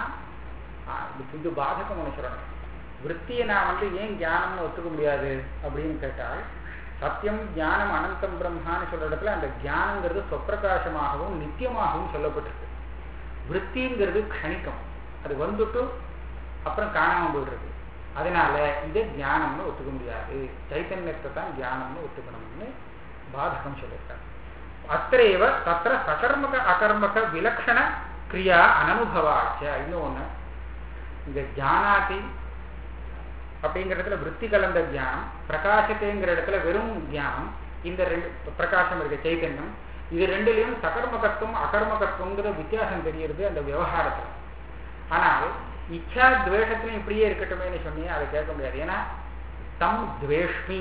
இது பாதகம் ஒன்று சொல்லணும். விற்த்தியை நான் ஏன் ஞானம்னு ஒத்துக்க முடியாது அப்படின்னு கேட்டால் சத்தியம் ஞானம் அனந்தம் பிரம்மான்னு சொல்ற இடத்துல அந்த ஞானங்கிறது சொப்பிரகாசமாகவும் நித்தியமாகவும் சொல்லப்பட்டிருக்கு. விற்த்திங்கிறது க்ஷணிக்கம், அது வந்துட்டு அப்புறம் காணாம போயிடுறது. அதனால இதை ஞானம்னு ஒத்துக்க முடியாது, சைத்தன்யத்தை தான் ஞானம்னு ஒத்துக்கணும்னு பாதகம் சொல்லியிருக்காரு. அத்திரேவ தத்திர சகர்மக அகர்மக விலக்ஷண கிரியா அனனுபவாச்ச. இன்னொன்னு இந்த ஜானாதி அப்படிங்கிற இடத்துல விற்பி கலந்த தியானம், பிரகாசத்தைங்கிற இடத்துல வெறும் தியானம், இந்த ரெண்டு பிரகாசம் இருக்க சைத்தன்யம், இது ரெண்டுலையும் சகர்மகத்துவம் அகர்மகத்துவங்கிற வித்தியாசம் தெரியுது அந்த விவகாரத்துல. ஆனால் இச்சா துவேஷத்திலும் இப்படியே இருக்கட்டுமே சொன்னீங்க, அதை கேட்க முடியாது. ஏன்னா தம் துவேஷ்மி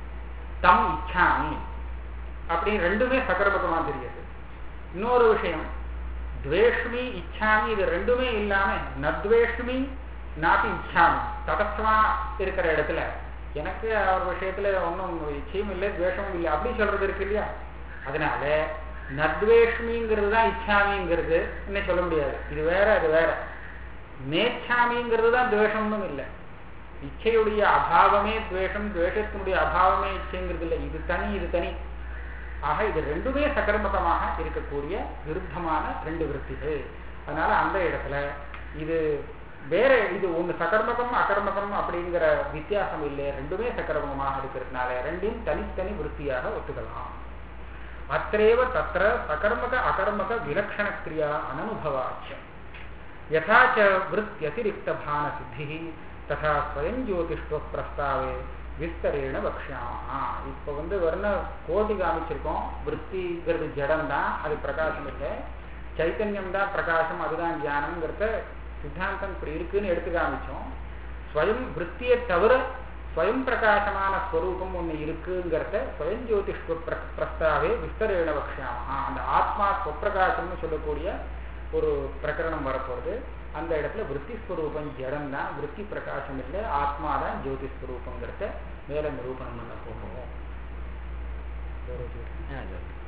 தம் இச்சாமி அப்படின்னு ரெண்டுமே சகர்மகமா தெரியுது. இன்னொரு விஷயம் துவேஷ்மி இச்சாமி இது ரெண்டுமே இல்லாம நத்வேஷ்மி நாட்டி இச்சாமி தடஸ்தமா இருக்கிற இடத்துல எனக்கு அவர் விஷயத்துல ஒன்றும் இச்சையும் இல்லை துவேஷமும் இல்லை அப்படி சொல்றது இருக்கு இல்லையா. அதனால நத்வேஷ்மிங்கிறது தான் இச்சாமிங்கிறது என்ன சொல்ல முடியாது. இது வேற அது வேற. நேச்சாமிங்கிறது தான் துவேஷம்னு இல்லை. இச்சையுடைய அபாவமே துவேஷம், துவேஷத்தினுடைய அபாவமே இச்சைங்கிறது இல்லை. இது தனி இது தனி. ஆக இது ரெண்டுமே சகர்மகமாக இருக்கக்கூடிய விருத்தமான ரெண்டு விருத்திகள். அதனால அந்த இடத்துல இது வேற, இது ஒன்று சகர்மகம் அகர்மகம் அப்படிங்கிற வித்தியாசம் இல்லை, ரெண்டுமே சகர்மகமாக இருக்கிறதுனால ரெண்டையும் தனித்தனி விருத்தியாக ஒத்துக்கலாம். அத்திரேவ தத்திர சகர்மக அகர்மக விலக்ஷண கிரியா அனனுபவாச்ச. யதாச்ச விருத்தியதிரிக்த பான சித்தி ததா ஸ்வயம் ஜோதிஷ்வ பிரஸ்தாவே விஸ்தரேண வக்ஷாமா. இப்போ வர்ண கோடி காமிச்சிருக்கோம். விற்த்திங்கிறது ஜடம் தான், அது பிரகாசம் இல்லை. சைத்தன்யம் தான் பிரகாசம், அதுதான் தியானம்ங்கிறத சித்தாந்தம் இப்படி இருக்குன்னு எடுத்து காமிச்சோம். ஸ்வயம் விற்த்தியை தவிர ஸ்வயம் பிரகாசமான ஸ்வரூபம் ஒன்று இருக்குங்கிறத ஸ்வயம் ஜோதிஷ்வ பிரஸ்தாவே விஸ்தரேண வக்ஷாமா. அந்த ஆத்மா ஸ்வப்பிரகாசம்னு சொல்லக்கூடிய ஒரு பிரகரணம் வரப்போகுது. அந்த இடத்துல விற்பி ஸ்வரூபம் ஜடம் தான், விற்பி பிரகாசம் இல்லை, ஆத்மா தான் ஜோதி ஸ்வரூபங்கிறத மேல நிரூபணம் பண்ண போகும்.